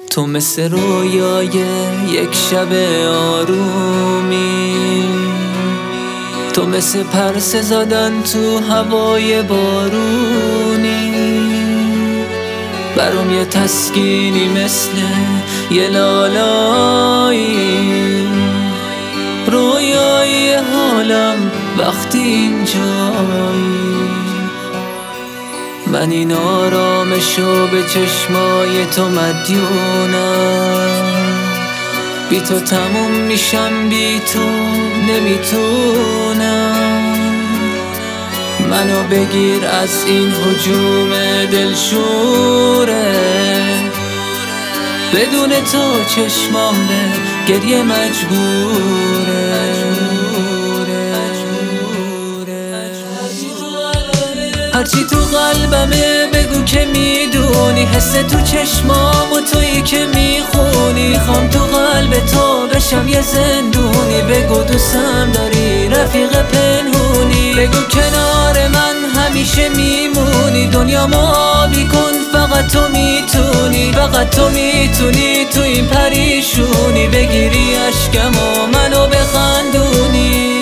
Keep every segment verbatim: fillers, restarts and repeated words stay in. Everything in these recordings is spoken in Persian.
تو مثل رویای یک شب آرومی، تو مثل پرسه زدن تو هوای بارونی، برام یه تسکینی مثل یه لالایی، رویای حالم وقتی اینجایی. من این آرامشو به چشمای تو مدیونم، بی تو تموم میشم، بی تو نمیتونم. منو بگیر از این هجوم دلشوره، بدون تو چشمام به گریه مجبوره. هرچی تو قلبمه بگو که میدونی، حس تو چشمام و تویی که میخونی. خوام تو قلب تو بشم یه زندونی، بگو دوستم داری رفیق پنهونی. بگو کنار من همیشه میمونی، دنیامو آبی کن فقط تو میتونی. فقط تو میتونی تو این پریشونی بگیری اشکم و منو بخندونی.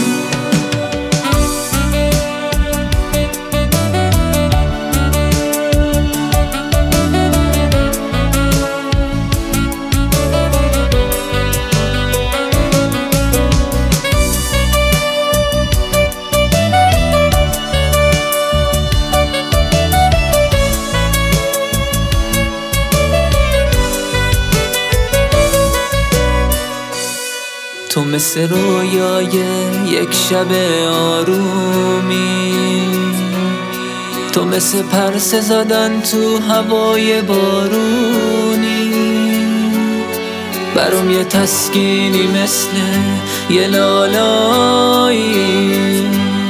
تو مثل رویای یک شب آرومی، تو مثل پرسه زدن تو هوای بارونی، برام یه تسکینی مثل یه لالایی،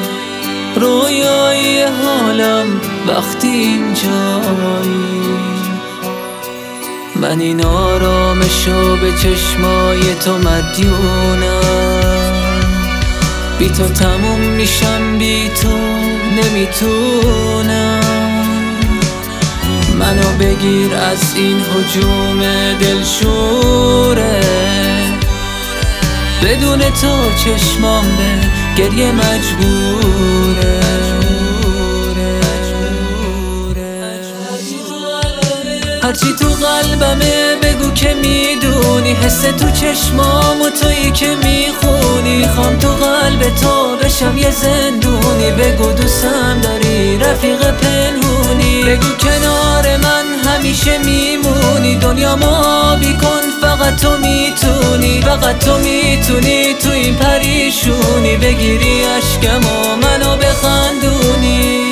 رویای حالم وقتی اینجایی. من این آرامشو به چشمای تو مدیونم، بی تو تموم میشم، بی تو نمیتونم. منو بگیر از این هجوم دلشوره، بدون تو چشمام به گریه مجبوره. هرچی تو قلبمه بگو که میدونی، حس تو چشمام و تویی که میخونی. خوام تو قلب تو بشم یه زندونی، بگو دوستم داری رفیق پنهونی. بگو کنار من همیشه میمونی، دنیامو آبی کن فقط تو میتونی. فقط تو میتونی تو این پریشونی بگیری اشکم و منو بخندونی.